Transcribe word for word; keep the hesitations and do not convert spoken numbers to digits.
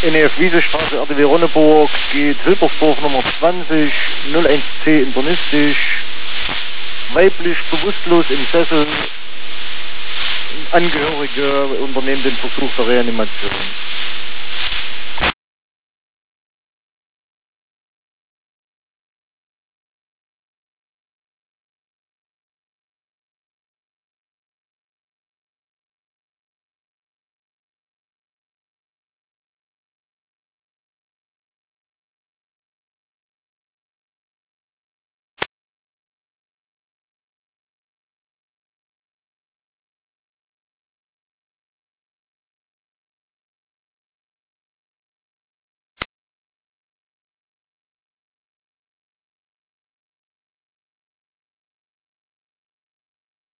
N E F Wiesestraße, R D W Ronneburg, geht Hilbersdorf Nummer zwanzig, null eins C internistisch, weiblich, bewusstlos im Sessel, Angehörige unternehmen den Versuch der Reanimation.